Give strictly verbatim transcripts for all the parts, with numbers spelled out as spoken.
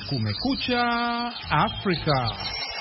Kumekucha Afrika.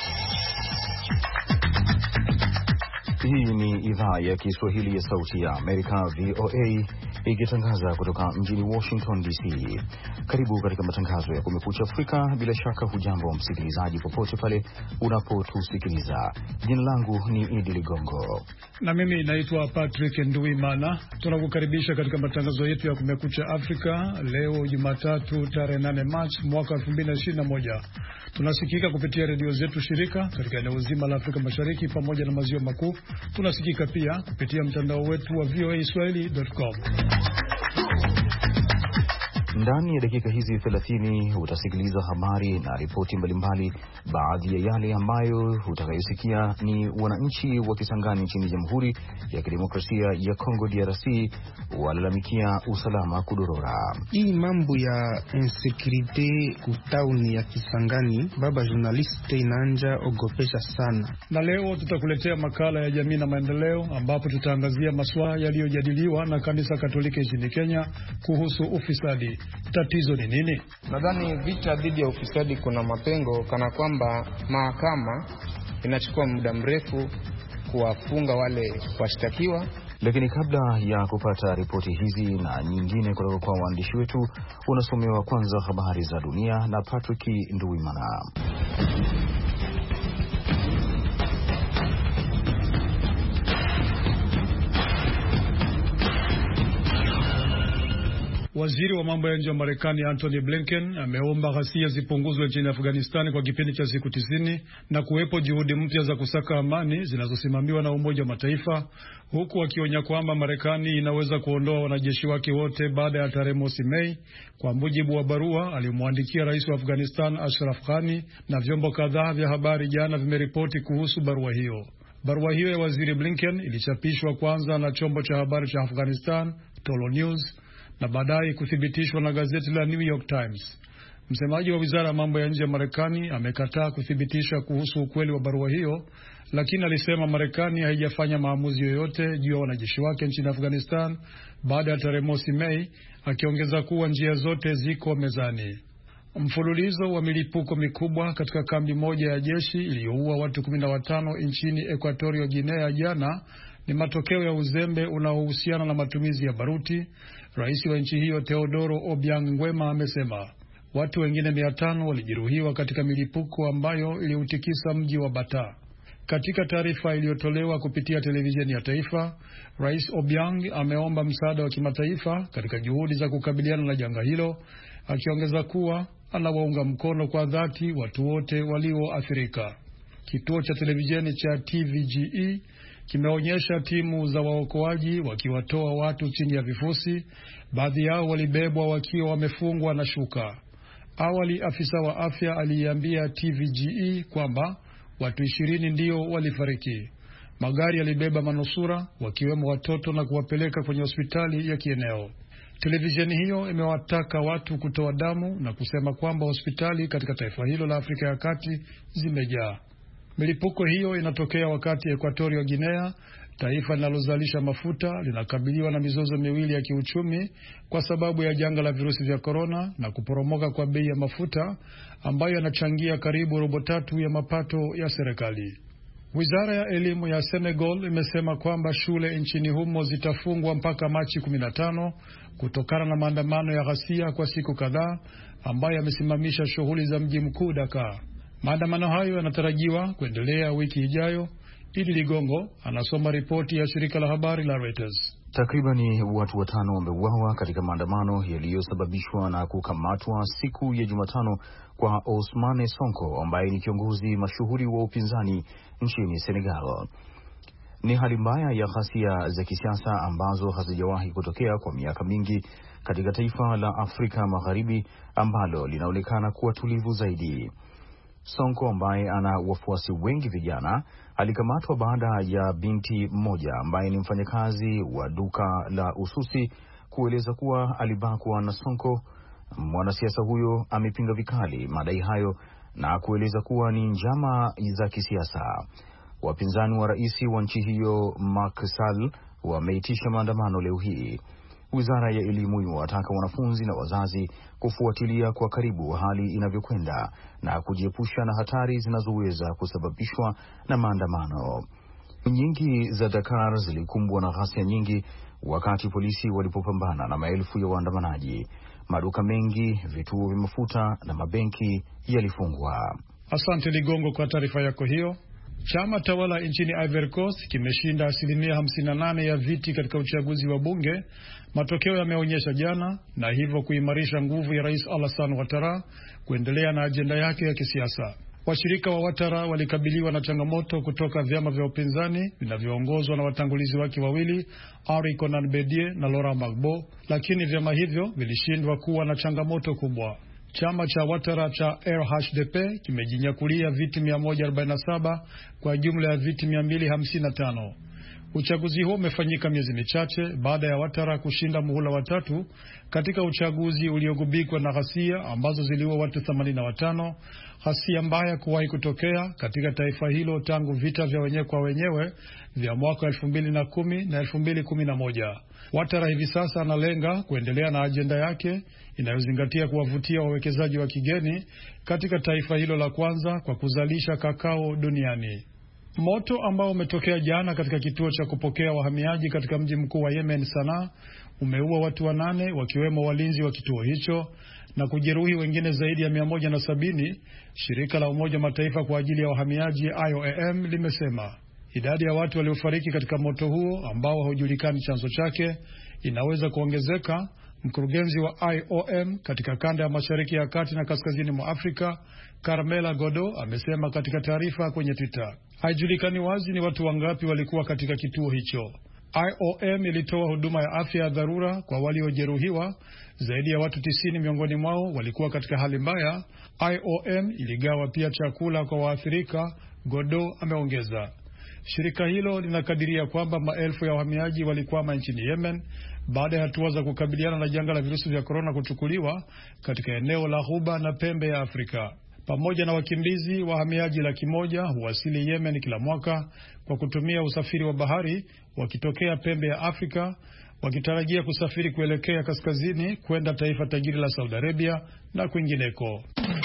Hii ni idhaa ya Kiswahili ya Sauti ya Amerika, V O A, ikitangaza kutoka mjini Washington D C. Karibu katika matangazo ya Kumekucha Afrika. Bila shaka hujambo msikilizaji popote pale unapotusikiliza. Jina langu ni Idi Ligongo na mimi naitwa Patrick Nduwimana. Tunakukaribisha katika matangazo yetu ya Kumekucha Afrika leo Jumatatu tarehe nane Machi mwaka elfu mbili ishirini na moja. Tunasikika kupitia redio zetu shirika katika eneo zima la Afrika Mashariki pamoja na maziwa makuu. Tunasikika pia kupitia mtandao wetu wa v o a swahili dot com. Ndani ya dakika hizi thelathini utasikiliza habari na ripoti mbalimbali. Baadhi ya yale ambayo utakayosikia ni wananchi wa Kisangani nchini Jamhuri ya Kidemokrasia ya Kongo D R C walalamikia usalama kudorora. Hii mambo ya insecurity kutauni ya Kisangani, baba journalist, inaanja ogopesha sana. Na leo tutakuletea makala ya jamii na maendeleo, ambapo tutaangazia masuala yaliyojadiliwa na kanisa Katoliki nchini Kenya kuhusu ufisadi. Tatizo ni nini? Nadhani vita dhidi ya ufisadi kuna mapengo, kana kwamba mahakama inachukua muda mrefu kuwafunga wale washtakiwa. Lakini kabla ya kupata ripoti hizi na nyingine kutoka kwa waandishi wetu, unasomewa kwanza habari za dunia na Patrick Nduwimana. Waziri wa mambo ya nje wa Marekani Antony Blinken ameomba ghasia zipunguzwe nchini Afghanistan kwa kipindi cha siku tisini na kuwepo juhudi mpya za kusaka amani zinazosimamiwa na Umoja wa Mataifa, huku akionya kwamba Marekani inaweza kuondoa wanajeshi wake wote baada ya tarehe mosi Mei, kwa mujibu wa barua aliyomwandikia rais wa Afghanistan Ashraf Ghani, na vyombo kadhaa vya habari jana vimeripoti kuhusu barua hiyo. Barua hiyo ya Waziri Blinken ilichapishwa kwanza na chombo cha habari cha Afghanistan Tolo News na baadaye kuthibitishwa na gazeti la New York Times. Msemaji wa Wizara ya Mambo ya Nje ya Marekani amekataa kuthibitisha kuhusu ukweli wa barua hiyo, lakini alisema Marekani haijafanya maamuzi yoyote juu ya wanajeshi wake nchini Afghanistan baada ya tarehe mosi Mei, akiongeza kuwa njia zote ziko mezani. Mfululizo wa milipuko mikubwa katika kambi moja ya jeshi iliyoua watu kumi na watano nchini Equatorial Guinea jana ni matokeo ya uzembe unaohusiana na matumizi ya baruti. Rais wa nchi hiyo Teodoro Obiang Nguema amesema watu wengine mia tano walijeruhiwa katika milipuko ambayo iliutikisa mji wa Bata. Katika taarifa iliyotolewa kupitia televisheni ya taifa, Rais Obiang ameomba msaada wa kimataifa katika juhudi za kukabiliana na janga hilo, akiongeza kuwa anawaunga mkono kwa dhati watu wote walioathirika. Kituo cha televisheni cha T V G E kimeonyesha timu za waokoaji wakiwatoa watu chini ya vifusi, baadhi yao walibebwa wakiwa wamefungwa na shuka. Awali afisa wa afya aliambia T V G E kwamba watu ishirini ndio walifariki. Magari yalibeba manusura wakiwemo watoto na kuwapeleka kwenye hospitali ya kieneo. Televisheni hiyo imewataka watu kutoa damu na kusema kwamba hospitali katika taifa hilo la Afrika ya Kati zimejaa. Milipuko hiyo inatokea wakati Equatorial Guinea, taifa linalozalisha mafuta, linakabiliwa na mizozo miwili ya kiuchumi kwa sababu ya janga la virusi vya korona na kuporomoka kwa bei ya mafuta ambayo yanachangia karibu robo tatu ya mapato ya serikali. Wizara ya elimu ya Senegal imesema kwamba shule nchini humo zitafungwa mpaka Machi kumi na tano kutokana na maandamano ya ghasia kwa siku kadhaa ambayo yamesimamisha shughuli za mji mkuu Dakar. Maandamano hayo yanatarajiwa kuendelea wiki ijayo. Idi Ligongo anasoma ripoti ya shirika la habari la Reuters. Takribani watu watano wameuawa katika maandamano yaliyosababishwa na kukamatwa siku ya Jumatano kwa Ousmane Sonko, ambaye ni kiongozi mashuhuri wa upinzani nchini Senegal. Ni hali mbaya ya ghasia za kisiasa ambazo hazijawahi kutokea kwa miaka mingi katika taifa la Afrika Magharibi ambalo linaonekana kuwa tulivu zaidi. Sonko, ambaye ana wafuasi wengi vijana, alikamatwa baada ya binti mmoja ambaye ni mfanyakazi wa duka la ususi kueleza kuwa alibakwa na Sonko. Mwanasiasa huyo amepinga vikali madai hayo na kueleza kuwa ni njama za kisiasa. Wapinzani wa rais wa nchi hiyo Macky Sall wameitisha maandamano leo hii. Wizara ya Elimu imewataka wanafunzi na wazazi kufuatilia kwa karibu hali inavyokwenda na kujiepusha na hatari zinazoweza kusababishwa na maandamano. Nyingi za Dakar zilikumbwa na ghasia nyingi wakati polisi walipopambana na maelfu ya waandamanaji. Maduka mengi, vituo vya mafuta na mabenki yalifungwa. Asante Ligongo kwa taarifa yako hiyo. Chama tawala nchini Ivory Coast kimeshinda asilimia hamsini na nane ya viti katika uchaguzi wa bunge, matokeo yameonyesha jana, na hivyo kuimarisha nguvu ya Rais Alassane Ouattara kuendelea na ajenda yake ya kisiasa. Washirika wa Ouattara walikabiliwa na changamoto kutoka vyama vya upinzani vinavyoongozwa na watangulizi wake wawili, Henri Konan Bedie na Laurent Gbagbo, lakini vyama hivyo vilishindwa kuwa na changamoto kubwa. Chama cha Ouattara cha R H D P kimejinyakulia viti mia moja arobaini na saba kwa jumla ya viti mia mbili hamsini na tano. Uchaguzi huo umefanyika miezi michache baada ya Ouattara kushinda muhula wa tatu katika uchaguzi uliogubikwa na ghasia ambazo ziliua watu themanini na watano, ghasia mbaya kuwahi kutokea katika taifa hilo tangu vita vya wenyewe kwa wenyewe vya mwaka elfu mbili na kumi na elfu mbili kumi na moja. Ouattara hivi sasa analenga kuendelea na ajenda yake inayozingatia kuwavutia wawekezaji wa kigeni katika taifa hilo la kwanza kwa kuzalisha kakao duniani. Moto ambao umetokea jana katika kituo cha kupokea wahamiaji katika mji mkuu wa Yemen, Sanaa, umeua watu wanane wakiwemo walinzi wa kituo hicho na kujeruhi wengine zaidi ya mia moja na sabini, shirika la Umoja Mataifa kwa ajili ya wahamiaji I O M limesema. Idadi ya watu waliofariki katika moto huo ambao haujulikani chanzo chake inaweza kuongezeka. Mkurugenzi wa I O M katika kanda ya Mashariki ya Kati na Kaskazini mwa Afrika, Carmela Godo, amesema katika taarifa kwenye Twitter. Haijulikani wazi ni watu wangapi walikuwa katika kituo hicho. I O M ilitoa huduma ya afya ya dharura kwa waliojeruhiwa. Zaidi ya watu tisini miongoni mwao walikuwa katika hali mbaya. I O M iligawa pia chakula kwa waathirika, Godo ameongeza. Shirika hilo linakadiria kwamba maelfu ya wahamiaji walikwama nchini Yemen baada ya hatua za kukabiliana na janga la virusi vya korona kuchukuliwa katika eneo la Ghuba na pembe ya Afrika. Pamoja na wakimbizi, wahamiaji laki moja huwasili Yemen kila mwaka kwa kutumia usafiri wa bahari wakitokea pembe ya Afrika, wakitarajia kusafiri kuelekea kaskazini kwenda taifa tajiri la Saudi Arabia na kwingineko.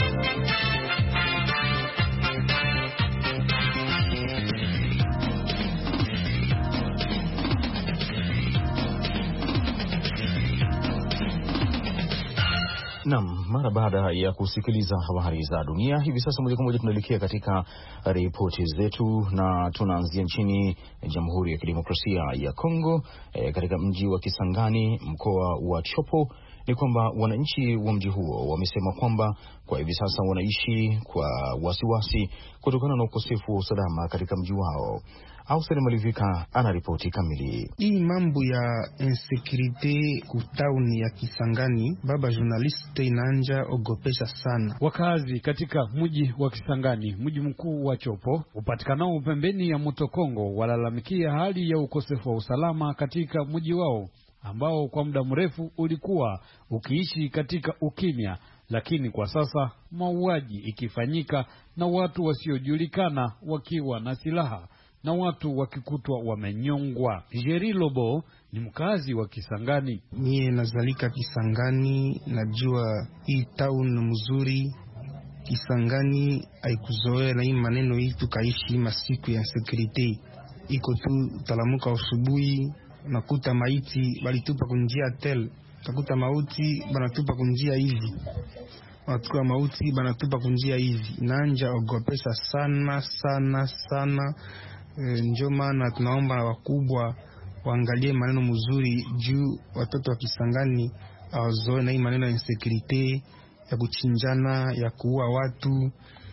Naam, mara baada ya kusikiliza habari za dunia, hivi sasa moja kwa moja tunaelekea katika ripoti zetu, na tunaanzia nchini Jamhuri ya Kidemokrasia ya Kongo. E, katika mji wa Kisangani, mkoa wa Chopo, ni kwamba wananchi wa mji huo wamesema kwamba kwa hivi sasa wanaishi kwa wasiwasi kutokana na ukosefu wa usalama katika mji wao. Ausere Malivika ana ripoti kamili. Hii mambo ya insecurity kutauni ya Kisangani, baba journaliste, inaanja ogopesha sana wakazi katika mji wa Kisangani, mji mkuu wa Chopo upatikanao pembeni ya mto Kongo. Walalamikia hali ya ukosefu wa usalama katika mji wao ambao kwa muda mrefu ulikuwa ukiishi katika ukimya, lakini kwa sasa mauaji ikifanyika na watu wasiojulikana wakiwa na silaha na watu wakikutwa wamenyongwa. Jeri Lobo ni mkazi wa Kisangani. Mie nazalika Kisangani, najua hii town mzuri. Kisangani haikuzoea na hii maneno hii, tukaishi masiku ya security. Iko tu talamuka asubuhi nakuta maiti balitupa kunjia tel, takuta mauti banatupa kunjia hivi, watu wa mauti banatupa kunjia hivi. Nanja ogopesa sana sana sana. E, ndio maana tunaomba wakubwa waangalie maneno mzuri juu watoto wa Kisangani awazoe na hii maneno ya insecurity, ya kuchinjana, ya kuua watu,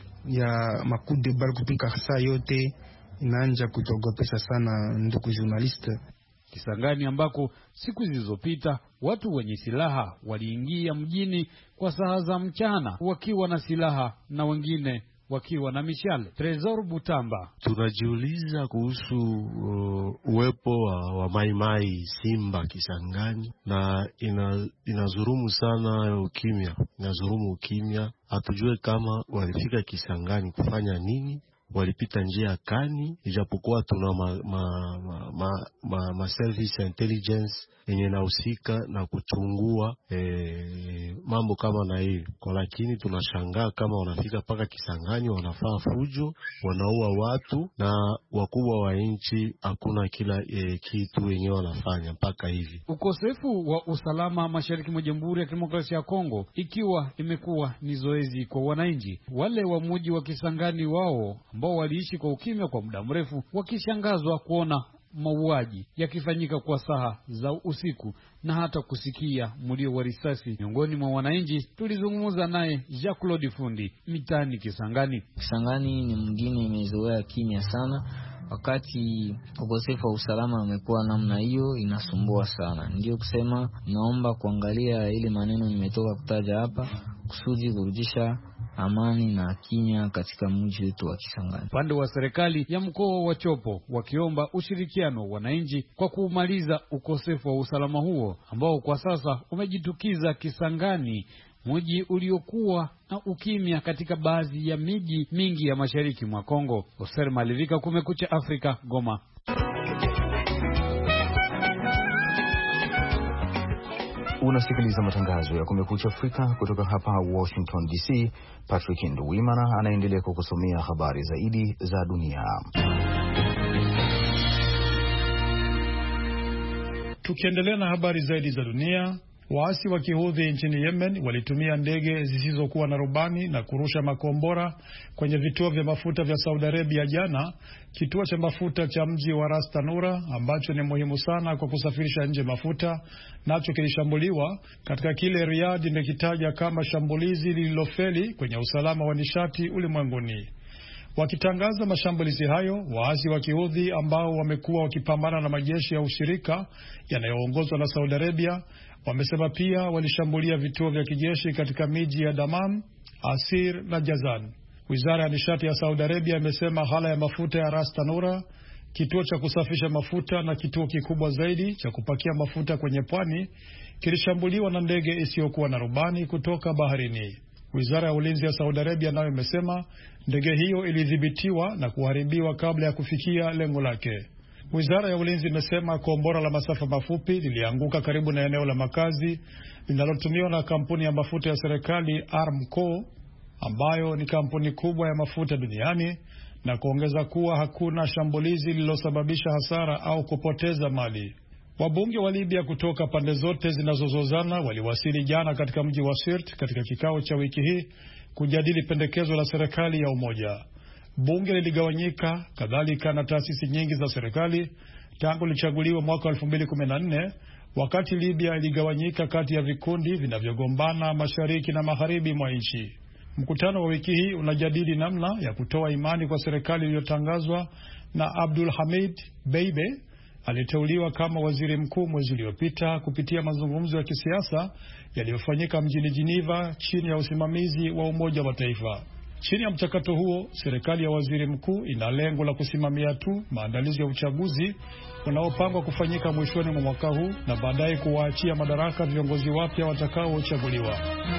ya makude bali kupika saa yote. Inaanja kutogopesha sana, ndugu journaliste. Kisangani ambako siku zilizopita watu wenye silaha waliingia mjini kwa saa za mchana wakiwa na silaha na wengine wakiwa na mishale. Tresor Butamba: tunajiuliza kuhusu uh, uwepo wa, wa maimai simba Kisangani, na ina, inazurumu sana ukimya, inazurumu ukimya. Hatujue kama walifika Kisangani kufanya nini, walipita njia ya kani, ijapokuwa tuna ma, ma, ma, ma, ma, ma service intelligence yenye nahusika na kuchungua e, mambo kama na hiyo. Kwa lakini tunashangaa kama wanafika paka Kisangani wanafaa fujo, wanaua watu, na wakubwa wa nchi hakuna kila e, kitu wenyewe wanafanya mpaka hivi. Ukosefu wa usalama mashariki mwa Jamhuri ya Kidemokrasia ya Kongo ikiwa imekuwa ni zoezi kwa wananchi wale wa mji wa Kisangani, wao ambao waliishi kwa ukimya kwa muda mrefu, wakishangazwa kuona mauaji yakifanyika kwa saa za usiku na hata kusikia mlio wa risasi miongoni mwa wananchi. Tulizungumza naye Jacques Claude Fundi mitani Kisangani. Kisangani ni mwingine imezoea kimya sana, wakati ukosefu wa usalama umekuwa namna hiyo, inasumbua sana. Ndio kusema naomba kuangalia ile maneno nimetoka kutaja hapa kusudi kurudisha amani na kimya katika mji wetu wa Kisangani. Upande wa serikali ya mkoa wa Chopo wakiomba ushirikiano wananchi kwa kumaliza ukosefu wa usalama huo ambao kwa sasa umejitukiza Kisangani, mji uliokuwa na ukimya katika baadhi ya miji mingi ya mashariki mwa Kongo. Oser Malivika, Kumekucha Afrika, Goma. Unasikiliza matangazo ya Kumekucha Afrika kutoka hapa Washington D C. Patrick Nduwimana anaendelea kukusomea habari zaidi za dunia. Tukiendelea na habari zaidi za dunia, waasi wa Kihudhi nchini Yemen walitumia ndege zisizokuwa na rubani na kurusha makombora kwenye vituo vya mafuta vya Saudi Arabia jana. Kituo cha mafuta cha mji wa Ras Tanura ambacho ni muhimu sana kwa kusafirisha nje mafuta nacho kilishambuliwa katika kile Riyadh imekitaja kama shambulizi lililofeli kwenye usalama wa nishati ulimwenguni. Wakitangaza mashambulizi hayo, waasi wa Kihudhi ambao wamekuwa wakipambana na majeshi ya ushirika yanayoongozwa na Saudi Arabia wamesema pia walishambulia vituo vya kijeshi katika miji ya Dammam, Asir na Jazan. Wizara ya nishati ya Saudi Arabia imesema hala ya mafuta ya Ras Tanura, kituo cha kusafisha mafuta na kituo kikubwa zaidi cha kupakia mafuta kwenye pwani, kilishambuliwa na ndege isiyokuwa na rubani kutoka baharini. Wizara ya ulinzi ya Saudi Arabia nayo imesema ndege hiyo ilidhibitiwa na kuharibiwa kabla ya kufikia lengo lake. Wizara ya ulinzi imesema kombora la masafa mafupi lilianguka karibu na eneo la makazi linalotumiwa na kampuni ya mafuta ya serikali Aramco, ambayo ni kampuni kubwa ya mafuta duniani, na kuongeza kuwa hakuna shambulizi lililosababisha hasara au kupoteza mali. Wabunge wa Libya kutoka pande zote zinazozozana waliwasili jana katika mji wa Sirte katika kikao cha wiki hii kujadili pendekezo la serikali ya umoja. Bunge liligawanyika kadhalika na taasisi nyingi za serikali tangu lichaguliwa mwaka elfu mbili kumi na nne, wakati Libya iligawanyika kati ya vikundi vinavyogombana mashariki na magharibi mwa nchi. Mkutano wa wiki hii unajadili namna ya kutoa imani kwa serikali iliyotangazwa na Abdul Hamid Beibe aliteuliwa kama waziri mkuu mwezi uliopita kupitia mazungumzo ya kisiasa yaliyofanyika mjini Geneva chini ya usimamizi wa Umoja wa Mataifa. Chini ya mchakato huo, serikali ya waziri mkuu ina lengo la kusimamia tu maandalizi ya uchaguzi unaopangwa kufanyika mwishoni mwa mwaka huu na baadaye kuwaachia madaraka viongozi wapya watakaochaguliwa.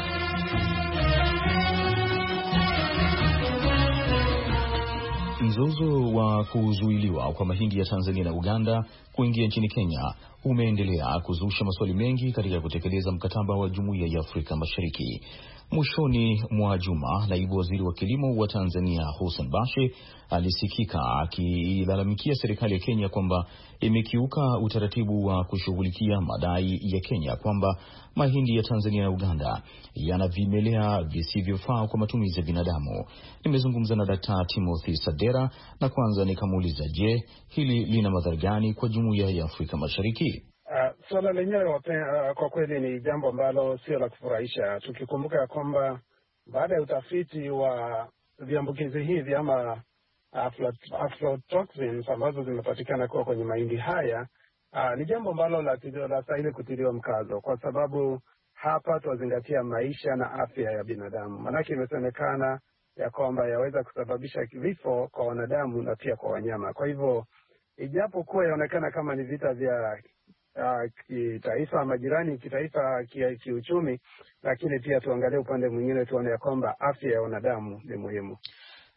Mzozo wa kuzuiliwa kwa mahindi ya Tanzania na Uganda kuingia nchini Kenya umeendelea kuzusha maswali mengi katika kutekeleza mkataba wa Jumuiya ya Afrika Mashariki. Mwishoni mwa juma, naibu waziri wa kilimo wa Tanzania Hussein Bashe alisikika akilalamikia serikali ya Kenya kwamba imekiuka utaratibu wa kushughulikia madai ya Kenya kwamba mahindi ya Tanzania na Uganda yana vimelea visivyofaa kwa matumizi ya binadamu. Nimezungumza na Daktari Timothy Sadera na kwanza nikamuuliza, je, hili lina madhara gani kwa Jumuiya ya Afrika Mashariki? Uh, swala lenyewe uh, kwa kweli ni jambo ambalo sio la kufurahisha, tukikumbuka ya kwamba baada ya utafiti wa viambukizi hivi ama aflatoxins ambazo zimepatikana kuwa kwenye mahindi haya, uh, ni jambo ambalo linastahili kutiliwa mkazo, kwa sababu hapa tuwazingatia maisha na afya ya binadamu. Manake imesemekana ya kwamba yaweza kusababisha vifo kwa wanadamu na pia kwa wanyama. Kwa hivyo ijapo kuwa yaonekana kama ni vita vya Uh, kitaifa majirani kitaifa kiuchumi, lakini pia tuangalie upande mwingine, tuone ya kwamba afya ya wanadamu ni muhimu.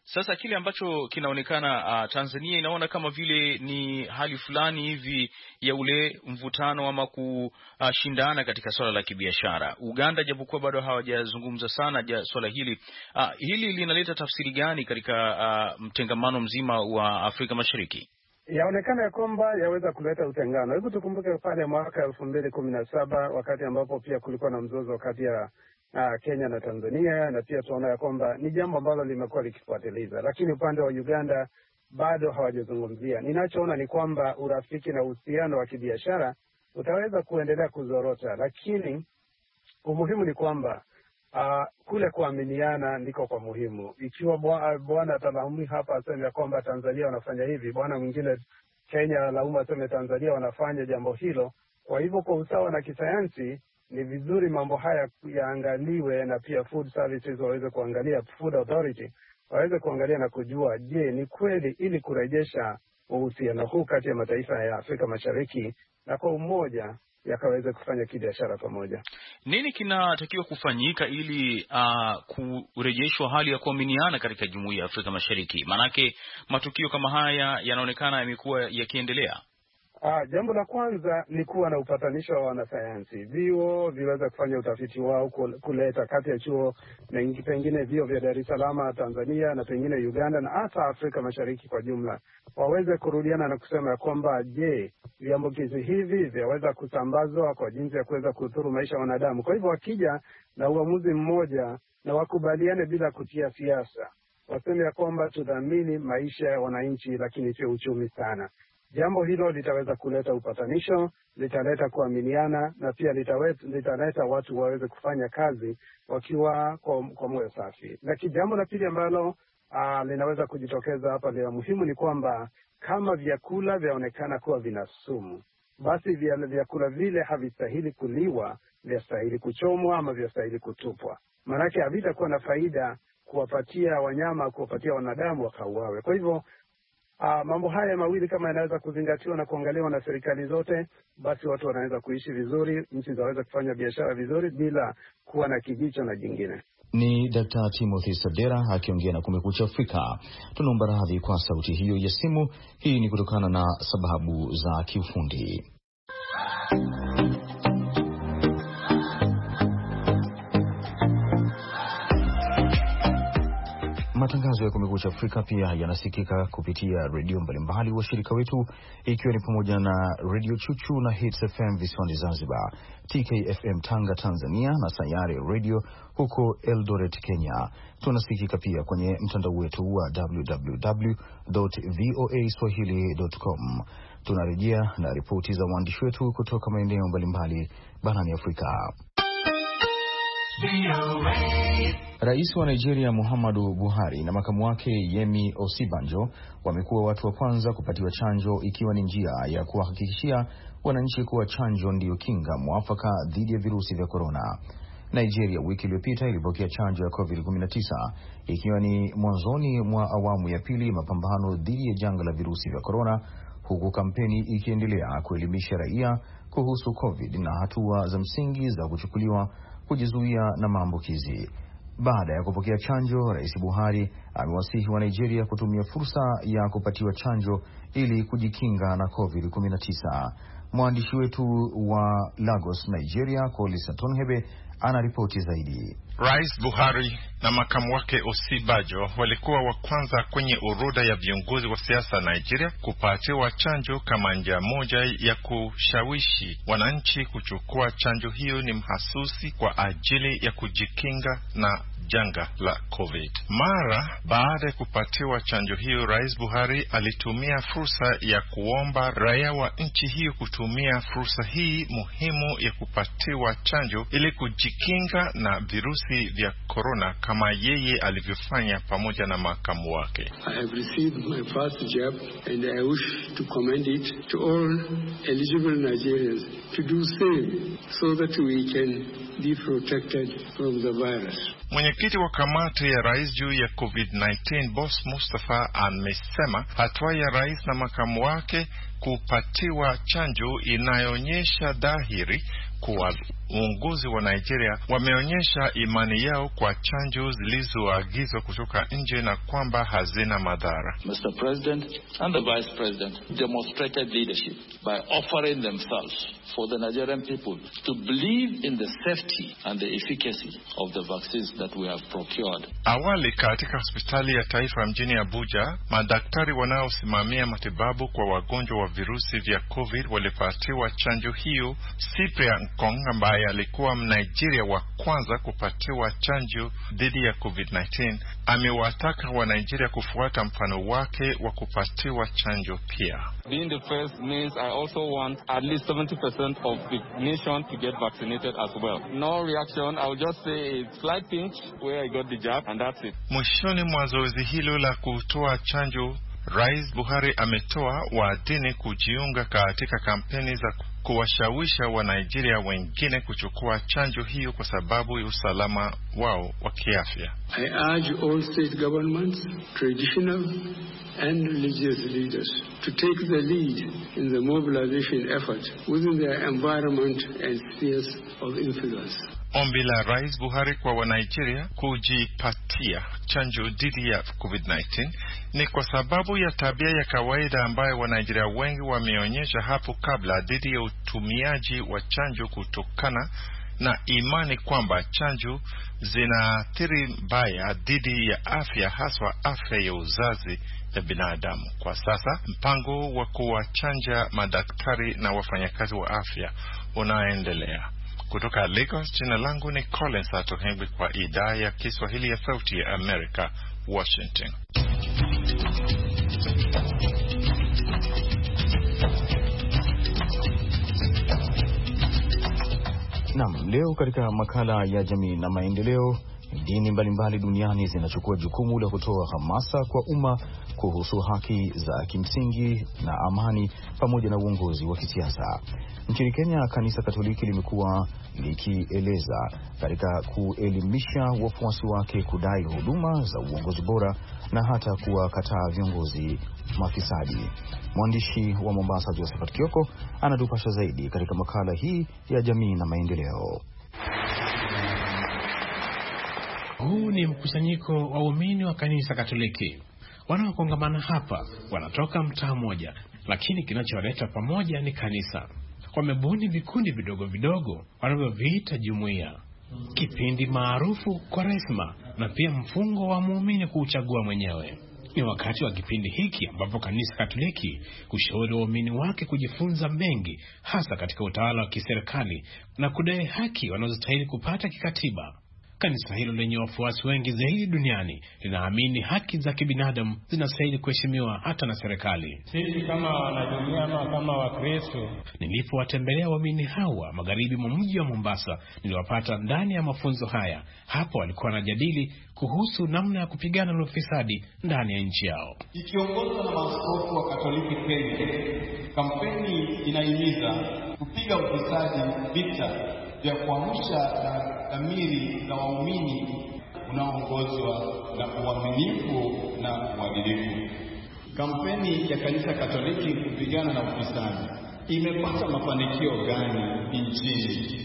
Sasa kile ambacho kinaonekana uh, Tanzania inaona kama vile ni hali fulani hivi ya ule mvutano ama kushindana katika swala la kibiashara. Uganda japokuwa bado hawajazungumza sana ja swala hili. Uh, hili linaleta tafsiri gani katika uh, mtengamano mzima wa Afrika Mashariki? Yaonekana ya kwamba yaweza kuleta utengano. Hebu tukumbuke pale mwaka elfu mbili kumi na saba wakati ambapo pia kulikuwa na mzozo kati ya uh, Kenya na Tanzania, na pia tunaona ya kwamba ni jambo ambalo limekuwa likifuatiliza, lakini upande wa Uganda bado hawajazungumzia. Ninachoona ni kwamba urafiki na uhusiano wa kibiashara utaweza kuendelea kuzorota, lakini umuhimu ni kwamba Uh, kule kuaminiana ndiko kwa muhimu. Ikiwa bwana atalaumu hapa aseme kwamba Tanzania wanafanya hivi, bwana mwingine Kenya analaumu aseme Tanzania wanafanya jambo hilo. Kwa hivyo kwa usawa na kisayansi ni vizuri mambo haya yaangaliwe, na pia food services waweze kuangalia, food authority waweze kuangalia na kujua, je, ni kweli, ili kurejesha uhusiano huu kati ya mataifa ya Afrika Mashariki na kwa umoja yakaweza kufanya kibiashara pamoja. Nini kinatakiwa kufanyika ili uh, kurejeshwa hali ya kuaminiana katika Jumuiya ya Afrika Mashariki? Manake matukio kama haya yanaonekana yamekuwa yakiendelea. Ah, jambo la kwanza ni kuwa na upatanisho wa wanasayansi. Vio viweze kufanya utafiti wao kuleta kati ya chuo na pengine vio vya Dar es Salaam Tanzania na pengine Uganda na hata Afrika Mashariki kwa jumla, waweze kurudiana na kusema kwamba je, viambukizi hivi vyaweza kusambazwa kwa jinsi ya kuweza kudhuru maisha ya wanadamu. Kwa hivyo wakija na uamuzi mmoja na wakubaliane bila kutia siasa, waseme ya kwamba tudhamini maisha ya wananchi lakini sio uchumi sana. Jambo hilo litaweza kuleta upatanisho, litaleta kuaminiana, na pia litaweza, litaleta watu waweze kufanya kazi wakiwa kwa, kwa moyo safi. Lakini jambo la pili ambalo uh, linaweza kujitokeza hapa la muhimu ni kwamba kama vyakula vyaonekana kuwa vina sumu, basi vyakula vile havistahili kuliwa, vyastahili kuchomwa ama vyastahili kutupwa. Maanake havitakuwa na faida kuwapatia wanyama, kuwapatia wanadamu wakauawe. Kwa hivyo Uh, mambo haya mawili kama yanaweza kuzingatiwa na kuangaliwa na serikali zote, basi watu wanaweza kuishi vizuri, nchi zaweza kufanya biashara vizuri bila kuwa na kijicho na jingine. Ni Daktari Timothy Sadera akiongea na Kumekucha Afrika. Tunaomba radhi kwa sauti hiyo ya simu. Hii ni kutokana na sababu za kiufundi. Matangazo ya Kumekucha Afrika pia yanasikika kupitia redio mbalimbali wa shirika wetu, ikiwa ni pamoja na Radio Chuchu na Hits F M visiwani Zanzibar, T K F M Tanga Tanzania, na Sayari Radio huko Eldoret Kenya. Tunasikika pia kwenye mtandao wetu wa w w w dot voa swahili dot com. Tunarejea na ripoti za waandishi wetu kutoka maeneo mbalimbali barani Afrika. Rais wa Nigeria Muhammadu Buhari na makamu wake Yemi Osibanjo wamekuwa watu wa kwanza kupatiwa chanjo, ikiwa ni njia ya kuhakikishia wananchi kuwa chanjo ndiyo kinga mwafaka dhidi ya virusi vya korona. Nigeria wiki iliyopita ilipokea chanjo ya covid kumi na tisa, ikiwa ni mwanzoni mwa awamu ya pili mapambano dhidi ya janga la virusi vya korona, huku kampeni ikiendelea kuelimisha raia kuhusu COVID na hatua za msingi za kuchukuliwa kujizuia na maambukizi. Baada ya kupokea chanjo, Rais Buhari amewasihi wa Nigeria kutumia fursa ya kupatiwa chanjo ili kujikinga na covid kumi na tisa. Mwandishi wetu wa Lagos, Nigeria, Kolisa Tonhebe anaripoti zaidi. Rais Buhari na makamu wake Osibanjo walikuwa wa kwanza kwenye orodha ya viongozi wa siasa Nigeria kupatiwa chanjo kama njia moja ya kushawishi wananchi kuchukua chanjo. Hiyo ni mahsusi kwa ajili ya kujikinga na janga la COVID. Mara baada ya kupatiwa chanjo hiyo, Rais Buhari alitumia fursa ya kuomba raia wa nchi hiyo kutumia fursa hii muhimu ya kupatiwa chanjo ili kujikinga na virusi vya corona kama yeye alivyofanya pamoja na makamu wake. I have received my first jab and I wish to commend it to all eligible Nigerians to do same so that we can be protected from the virus. Mwenyekiti wa kamati ya rais juu ya covid kumi na tisa Boss Mustafa amesema hatua ya rais na makamu wake kupatiwa chanjo inaonyesha dhahiri kuwa uongozi wa Nigeria wameonyesha imani yao kwa chanjo zilizoagizwa kutoka nje na kwamba hazina madhara. Mister President and the Vice President demonstrated leadership by offering themselves for the Nigerian people to believe in the safety and the efficacy of the vaccines that we have procured. Awali katika hospitali ya taifa mjini Abuja, madaktari wanaosimamia matibabu kwa wagonjwa wa virusi vya COVID walipatiwa chanjo hiyo. Cyprian Nkong ambaye alikuwa Mnigeria wa kwanza kupatiwa chanjo dhidi ya COVID nineteen amewataka wa Nigeria kufuata mfano wake wa kupatiwa chanjo pia. Being the first means I also want at least seventy percent of the nation to get vaccinated as well. No reaction, I'll just say it's slight pinch where I got the jab and that's it. Mwishoni mwa zoezi hilo la kutoa chanjo, Rais Buhari ametoa waadini kujiunga katika kampeni za kuwashawisha wa Nigeria wengine kuchukua chanjo hiyo kwa sababu ya usalama wao wa kiafya. I urge all state governments, traditional and religious leaders to take the lead in the mobilization effort within their environment and spheres of influence. Ombi la Rais Buhari kwa wa Nigeria kujipatia chanjo dhidi ya COVID nineteen ni kwa sababu ya tabia ya kawaida ambayo wa Nigeria wengi wameonyesha hapo kabla dhidi ya utumiaji wa chanjo, kutokana na imani kwamba chanjo zinaathiri mbaya dhidi ya afya, haswa afya ya uzazi ya binadamu. Kwa sasa mpango wa kuwachanja madaktari na wafanyakazi wa afya unaendelea. Kutoka Lagos, jina langu ni Collins Atohengwi kwa idhaa ya Kiswahili ya Sauti ya America, Washington. Naam, leo katika makala ya jamii na maendeleo, dini mbalimbali duniani zinachukua jukumu la kutoa hamasa kwa umma kuhusu haki za kimsingi na amani pamoja na uongozi wa kisiasa. Nchini Kenya, kanisa Katoliki limekuwa likieleza katika kuelimisha wafuasi wake kudai huduma za uongozi bora na hata kuwakataa viongozi mafisadi. Mwandishi wa Mombasa Josephat Kioko anatupasha zaidi katika makala hii ya jamii na maendeleo. Huu ni mkusanyiko wa waumini wa kanisa Katoliki. Wanaokongamana hapa wanatoka mtaa mmoja, lakini kinachowaleta pamoja ni kanisa. Wamebuni vikundi vidogo vidogo wanavyoviita jumuiya, kipindi maarufu kwa resma, na pia mfungo wa muumini kuuchagua mwenyewe. Ni wakati wa kipindi hiki ambapo kanisa Katoliki kushauri waumini wake kujifunza mengi, hasa katika utawala wa kiserikali na kudai haki wanazostahili kupata kikatiba. Kanisa hilo lenye wafuasi wengi zaidi duniani linaamini haki za kibinadamu zinastahili kuheshimiwa hata na serikali. Sisi kama wanajumuiya ama kama Wakristo, nilipowatembelea waumini hawa magharibi mwa mji wa Mombasa, niliwapata ndani ya mafunzo haya. Hapo walikuwa wanajadili kuhusu namna ya kupigana na ufisadi ndani ya nchi yao. Ikiongozwa na maaskofu wa Katoliki Kenya, kampeni inahimiza kupiga ufisadi vita vya kuamsha dhamiri za waumini unaoongozwa na uaminifu na uadilifu. Kampeni ya kanisa Katoliki kupigana na ufisadi imepata mafanikio gani nchini?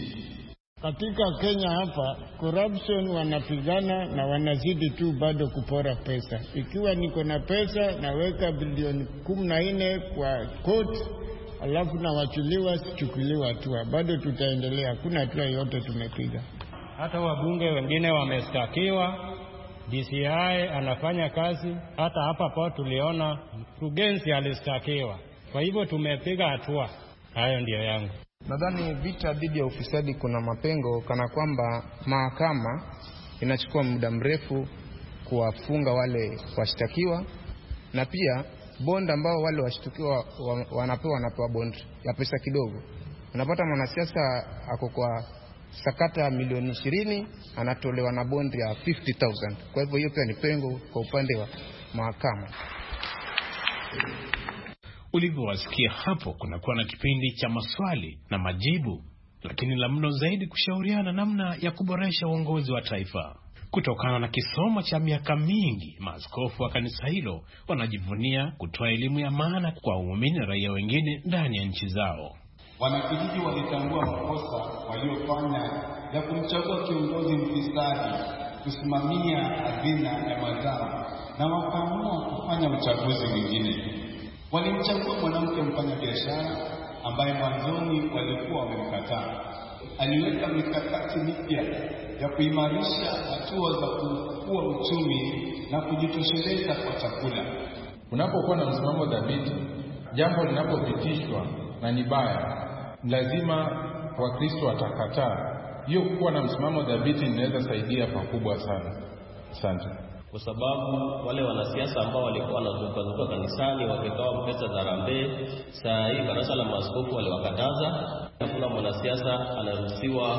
Katika Kenya hapa corruption wanapigana na wanazidi tu bado kupora pesa. Ikiwa niko na pesa naweka bilioni kumi na nne kwa court, alafu na wachuliwa sichukuliwa hatua, bado tutaendelea. Hakuna hatua yote tumepiga. Hata wabunge wengine wamestakiwa, D C I anafanya kazi. Hata hapa po tuliona mkurugenzi alistakiwa. Kwa hivyo tumepiga hatua. Hayo ndio yangu. Nadhani vita dhidi ya ufisadi kuna mapengo, kana kwamba mahakama inachukua muda mrefu kuwafunga wale washtakiwa, na pia bond ambao wale washtakiwa wanapewa wanapewa bond ya pesa kidogo. Unapata mwanasiasa ako kwa sakata milioni ishirini anatolewa na bond ya fifty thousand. Kwa hivyo hiyo pia ni pengo kwa upande wa mahakama. Ulivyowasikia hapo, kunakuwa na kipindi cha maswali na majibu, lakini la mno zaidi kushauriana namna ya kuboresha uongozi wa taifa. Kutokana na kisomo cha miaka mingi, maaskofu wa kanisa hilo wanajivunia kutoa elimu ya maana kwa waumini na raia wengine ndani ya nchi zao. Wanakijiji walitambua makosa waliofanya ya kumchagua kiongozi mfisadi kusimamia hazina ya mazao na wakaamua kufanya uchaguzi mwingine. Walimchagua mwanamke mfanya biashara ambaye mwanzoni walikuwa wamemkataa. Aliweka mikakati mipya ya kuimarisha hatua za kukua uchumi na kujitosheleza kwa chakula. Unapokuwa na msimamo dhabiti, jambo linapopitishwa na ni baya, lazima Wakristo watakataa. Hiyo kuwa na msimamo dhabiti inaweza saidia pakubwa sana. Asante. Kwa sababu wale wanasiasa ambao walikuwa wanazunguka kanisani wakitoa pesa za harambee, saa hii baraza la maaskofu waliwakataza. Hakuna mwanasiasa anaruhusiwa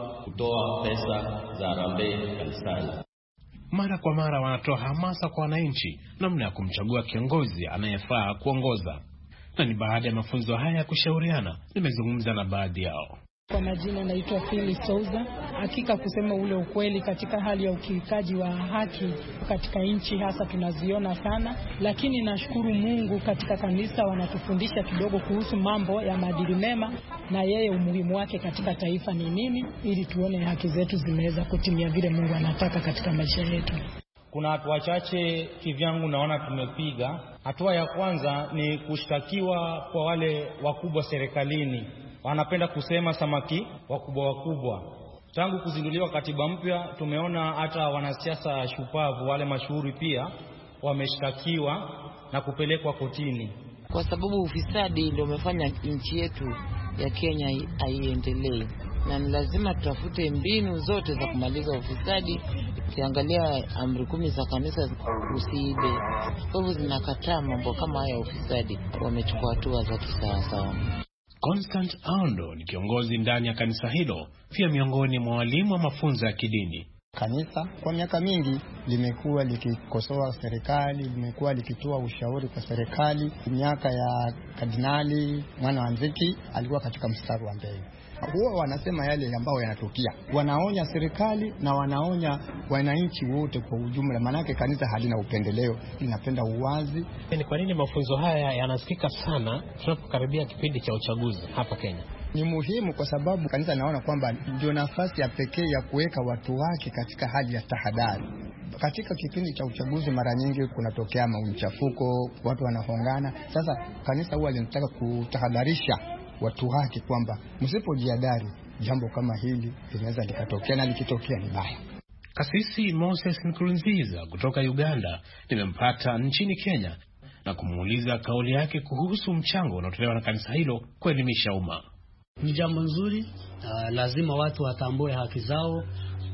kutoa pesa za harambee kanisani. Mara kwa mara wanatoa hamasa kwa wananchi namna ya kumchagua kiongozi anayefaa kuongoza. Na ni baada ya mafunzo haya kushauriana, nimezungumza na baadhi yao. Kwa majina naitwa Phyllis Souza. Hakika kusema ule ukweli, katika hali ya ukiukaji wa haki katika nchi hasa tunaziona sana, lakini nashukuru Mungu katika kanisa wanatufundisha kidogo kuhusu mambo ya maadili mema na yeye umuhimu wake katika taifa ni nini, ili tuone haki zetu zimeweza kutimia vile Mungu anataka katika maisha yetu. Kuna hatua wachache kivyangu naona tumepiga. Hatua ya kwanza ni kushtakiwa kwa wale wakubwa serikalini. Wanapenda kusema samaki wakubwa wakubwa. Tangu kuzinduliwa katiba mpya tumeona hata wanasiasa shupavu wale mashuhuri pia wameshtakiwa na kupelekwa kotini. Kwa sababu ufisadi ndio umefanya nchi yetu ya Kenya haiendelee. Na ni lazima tutafute mbinu zote za kumaliza ufisadi. Ukiangalia amri kumi za kanisa usiibe, kwa hivyo zinakataa mambo kama haya ufisadi. Wamechukua hatua za kisawasawa. Constant Aundo ni kiongozi ndani ya kanisa hilo, pia miongoni mwa walimu wa mafunzo ya kidini. Kanisa kwa miaka mingi limekuwa likikosoa serikali, limekuwa likitoa ushauri kwa serikali. Miaka ya Kardinali Mwana wa Nziki alikuwa katika mstari wa mbele. Huwa wanasema yale ambayo yanatokea. Wanaonya serikali na wanaonya wananchi wote kwa ujumla, manake kanisa halina upendeleo, linapenda uwazi. Ni kwa nini mafunzo haya yanasikika sana tunapokaribia kipindi cha uchaguzi hapa Kenya? Ni muhimu kwa sababu kanisa naona kwamba ndio nafasi ya pekee ya kuweka watu wake katika hali ya tahadhari. Katika kipindi cha uchaguzi mara nyingi kunatokea mchafuko, watu wanahongana. Sasa kanisa huwa linataka kutahadharisha watu wake kwamba msipojiadari jambo kama hili linaweza likatokea, na likitokea ni baya. Kasisi Moses Nkurunziza kutoka Uganda nimempata nchini Kenya na kumuuliza kauli yake kuhusu mchango unaotolewa na kanisa hilo kuelimisha umma. Ni jambo nzuri, uh, lazima watu watambue haki zao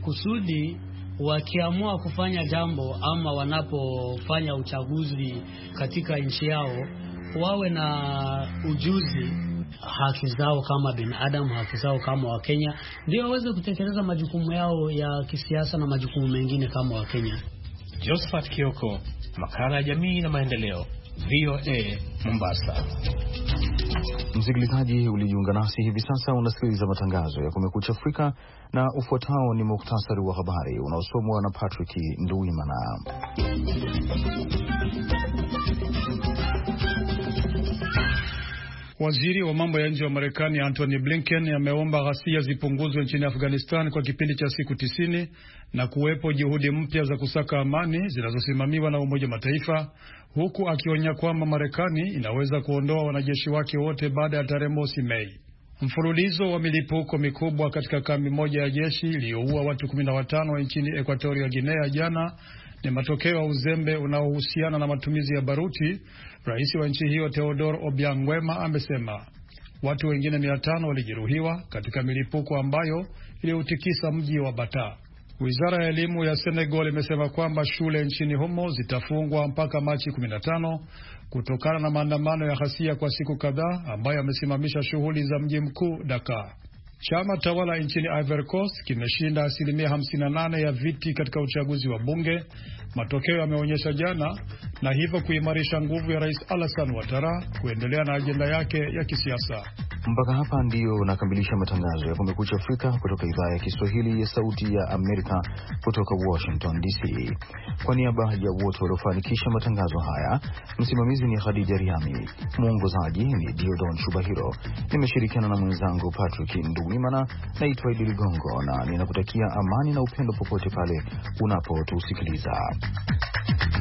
kusudi wakiamua kufanya jambo ama wanapofanya uchaguzi katika nchi yao wawe na ujuzi haki zao kama binadamu, haki zao kama Wakenya, ndio waweze kutekeleza majukumu yao ya kisiasa na majukumu mengine kama Wakenya. Josephat Kioko, makala ya jamii na maendeleo, V O A Mombasa. Msikilizaji ulijiunga nasi hivi sasa, unasikiliza matangazo ya Kumekucha Afrika, na ufuatao ni muhtasari wa habari unaosomwa na Patrick Nduwimana. Waziri wa mambo ya nje wa Marekani Antony Blinken ameomba ghasia zipunguzwe nchini Afghanistan kwa kipindi cha siku tisini na kuwepo juhudi mpya za kusaka amani zinazosimamiwa na Umoja wa Mataifa, huku akionya kwamba Marekani inaweza kuondoa wanajeshi wake wote baada ya tarehe mosi Mei. Mfululizo wa milipuko mikubwa katika kambi moja ya jeshi iliyoua watu kumi na watano nchini Equatoria Guinea jana ni matokeo ya uzembe unaohusiana na matumizi ya baruti. Rais wa nchi hiyo Theodore Obiang Nguema amesema watu wengine mia tano walijeruhiwa katika milipuko ambayo iliutikisa mji wa Bata. Wizara ya elimu ya Senegal imesema kwamba shule nchini humo zitafungwa mpaka Machi kumi na tano kutokana na maandamano ya ghasia kwa siku kadhaa ambayo yamesimamisha shughuli za mji mkuu Dakar. Chama tawala nchini Ivory Coast kimeshinda asilimia hamsini na nane ya viti katika uchaguzi wa bunge. Matokeo yameonyesha jana na hivyo kuimarisha nguvu ya Rais Alassane Ouattara kuendelea na ajenda yake ya kisiasa. Mpaka hapa ndiyo nakamilisha matangazo ya Kumekucha Afrika kutoka idhaa ya Kiswahili ya Sauti ya Amerika kutoka Washington D C. Kwa niaba ya wote waliofanikisha matangazo haya, msimamizi ni Khadija Riami, mwongozaji ni Diodon Shubahiro. Nimeshirikiana na mwenzangu Patrick Nduwimana. Naitwa Idi Ligongo na ninakutakia amani na upendo popote pale unapotusikiliza.